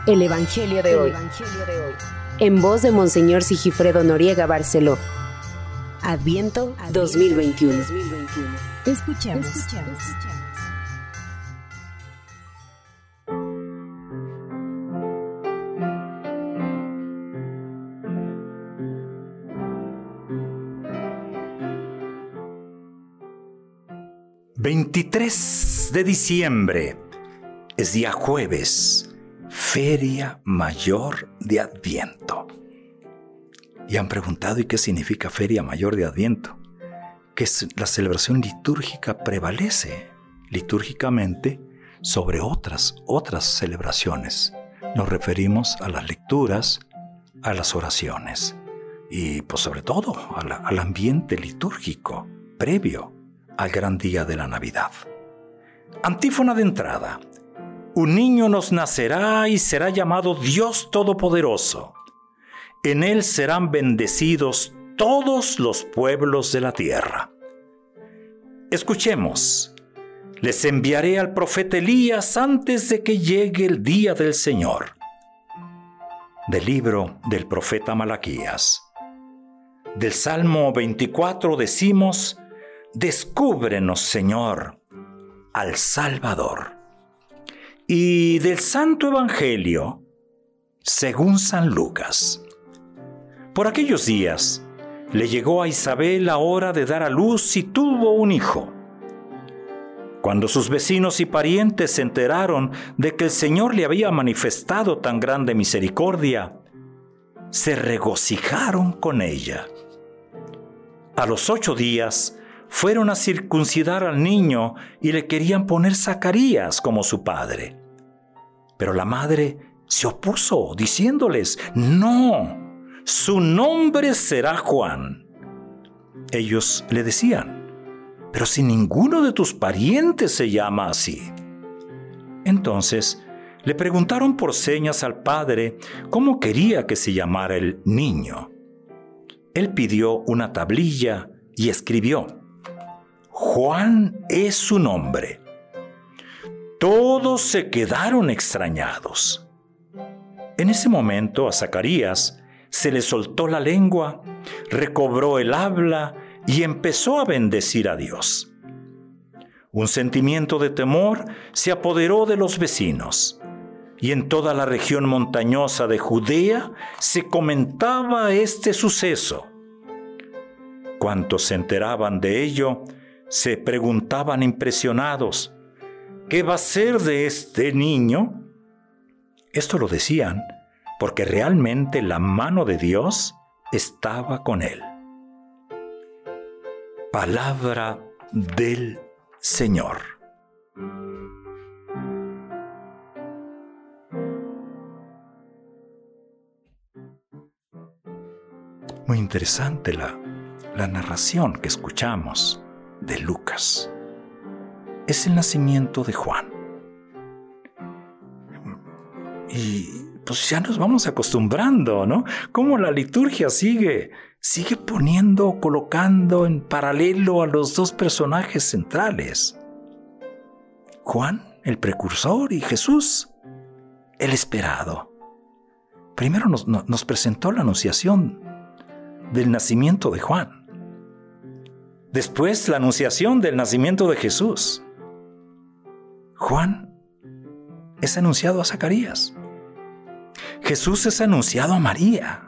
El Evangelio de hoy. En voz de Monseñor Sigifredo Noriega Barceló. Adviento 2021. Escuchemos. «23 de diciembre, es día jueves, Feria Mayor de Adviento». Y han preguntado, ¿y qué significa Feria Mayor de Adviento? Que la celebración litúrgica prevalece litúrgicamente sobre otras celebraciones. Nos referimos a las lecturas, a las oraciones y pues sobre todo al ambiente litúrgico previo al gran día de la Navidad. Antífona de entrada. Un niño nos nacerá y será llamado Dios Todopoderoso. En él serán bendecidos todos los pueblos de la tierra. Escuchemos. Les enviaré al profeta Elías antes de que llegue el día del Señor. Del libro del profeta Malaquías. Del Salmo 24 decimos: Descúbrenos, Señor, al Salvador. Y del Santo Evangelio, según San Lucas. Por aquellos días, le llegó a Isabel la hora de dar a luz y tuvo un hijo. Cuando sus vecinos y parientes se enteraron de que el Señor le había manifestado tan grande misericordia, se regocijaron con ella. A los 8 días, fueron a circuncidar al niño y le querían poner Zacarías como su padre. Pero la madre se opuso, diciéndoles: «No, su nombre será Juan». Ellos le decían: «Pero si ninguno de tus parientes se llama así». Entonces le preguntaron por señas al padre cómo quería que se llamara el niño. Él pidió una tablilla y escribió: «Juan es su nombre». Todos se quedaron extrañados. En ese momento a Zacarías se le soltó la lengua, recobró el habla y empezó a bendecir a Dios. Un sentimiento de temor se apoderó de los vecinos, y en toda la región montañosa de Judea se comentaba este suceso. Cuantos se enteraban de ello, se preguntaban impresionados: ¿qué va a ser de este niño? Esto lo decían porque realmente la mano de Dios estaba con él. Palabra del Señor. Muy interesante la narración que escuchamos de Lucas. Es el nacimiento de Juan. Y pues ya nos vamos acostumbrando, ¿no? Cómo la liturgia sigue colocando en paralelo a los dos personajes centrales. Juan, el precursor, y Jesús, el esperado. Primero nos presentó la anunciación del nacimiento de Juan. Después la anunciación del nacimiento de Jesús. Juan es anunciado a Zacarías. Jesús es anunciado a María.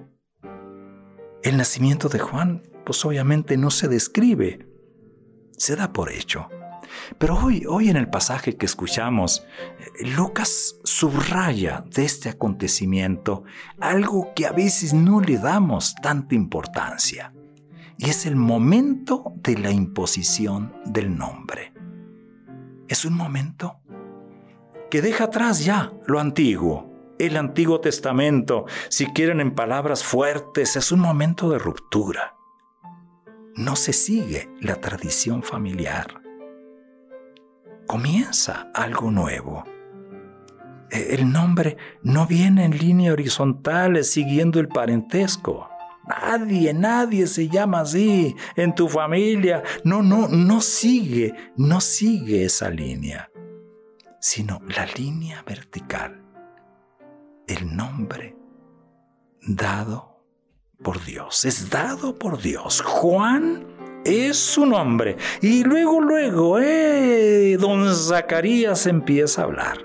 El nacimiento de Juan, pues obviamente no se describe, se da por hecho. Pero hoy en el pasaje que escuchamos, Lucas subraya de este acontecimiento algo que a veces no le damos tanta importancia. Y es el momento de la imposición del nombre. Es un momento que deja atrás ya lo antiguo, el Antiguo Testamento. Si quieren en palabras fuertes, es un momento de ruptura. No se sigue la tradición familiar. Comienza algo nuevo. El nombre no viene en línea horizontal siguiendo el parentesco. Nadie se llama así en tu familia. No sigue esa línea, sino la línea vertical. el nombre dado por Dios. Es dado por Dios. Juan es su nombre. Y luego, don Zacarías empieza a hablar.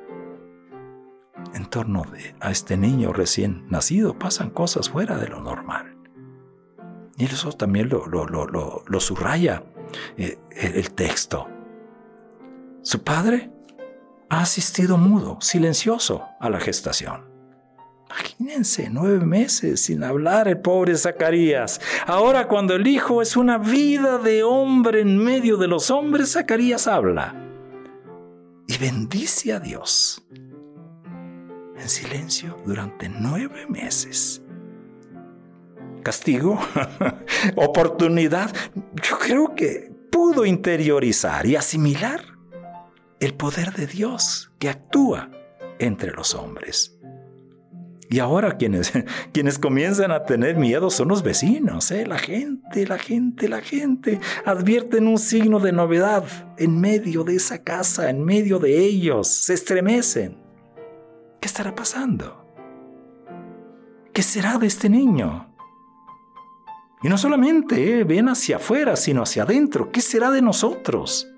En torno a este niño recién nacido pasan cosas fuera de lo normal. Y eso también lo subraya el texto. Su padre ha asistido mudo, silencioso a la gestación. Imagínense, 9 meses sin hablar el pobre Zacarías. Ahora, cuando el hijo es una vida de hombre en medio de los hombres, Zacarías habla y bendice a Dios en silencio durante 9 meses. ¿Castigo? ¿Oportunidad? Yo creo que pudo interiorizar y asimilar el poder de Dios que actúa entre los hombres. Y ahora quienes comienzan a tener miedo son los vecinos. La gente. Advierten un signo de novedad en medio de esa casa, en medio de ellos. Se estremecen. ¿Qué estará pasando? ¿Qué será de este niño? Y no solamente ven hacia afuera, sino hacia adentro. ¿Qué será de nosotros?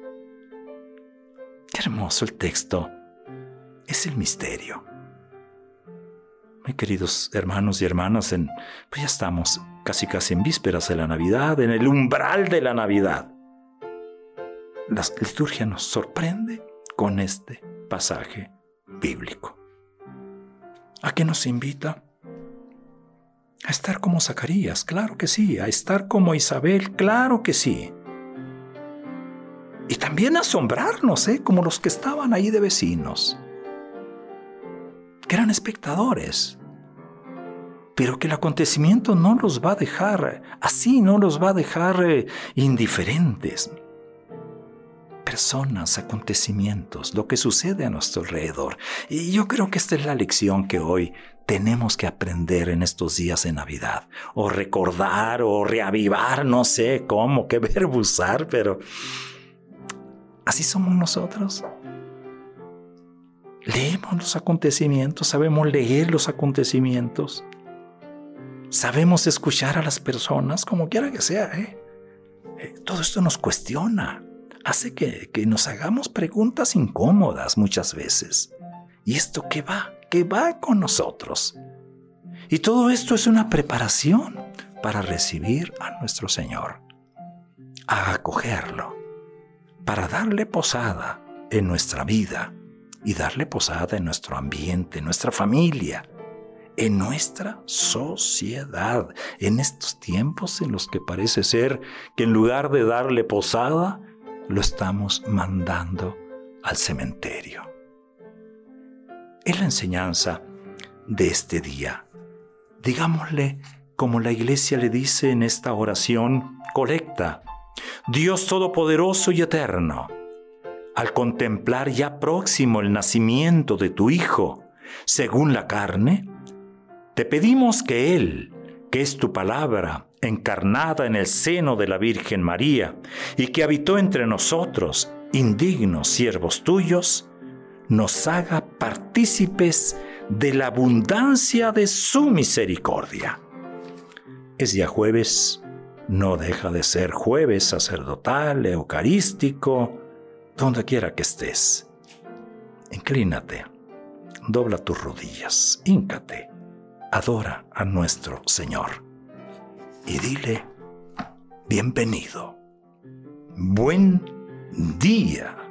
Qué hermoso el texto. Es el misterio. Muy queridos hermanos y hermanas, pues ya estamos casi en vísperas de la Navidad, en el umbral de la Navidad. La liturgia nos sorprende con este pasaje bíblico. ¿A qué nos invita? A estar como Zacarías, claro que sí. A estar como Isabel, claro que sí. Y también asombrarnos, como los que estaban ahí de vecinos, que eran espectadores, pero que el acontecimiento no los va a dejar así, no los va a dejar indiferentes. Personas, acontecimientos, lo que sucede a nuestro alrededor. Y yo creo que esta es la lección que hoy tenemos que aprender en estos días de Navidad, o recordar, o reavivar, no sé cómo, qué verbo usar, pero así somos nosotros. Leemos los acontecimientos, sabemos leer los acontecimientos, sabemos escuchar a las personas, como quiera que sea. Todo esto nos cuestiona, hace que nos hagamos preguntas incómodas muchas veces. ¿Y esto qué va? ¿Qué va con nosotros? Y todo esto es una preparación para recibir a nuestro Señor, a acogerlo, para darle posada en nuestra vida y darle posada en nuestro ambiente, en nuestra familia, en nuestra sociedad, en estos tiempos en los que parece ser que en lugar de darle posada, lo estamos mandando al cementerio. Es la enseñanza de este día. Digámosle, como la Iglesia le dice en esta oración colecta: Dios Todopoderoso y Eterno, al contemplar ya próximo el nacimiento de tu Hijo, según la carne, te pedimos que Él, que es tu palabra, encarnada en el seno de la Virgen María, y que habitó entre nosotros, indignos siervos tuyos, nos haga partícipes de la abundancia de su misericordia. Es ya jueves, no deja de ser jueves sacerdotal, eucarístico, donde quiera que estés. Inclínate, dobla tus rodillas, híncate, adora a nuestro Señor y dile: bienvenido, buen día.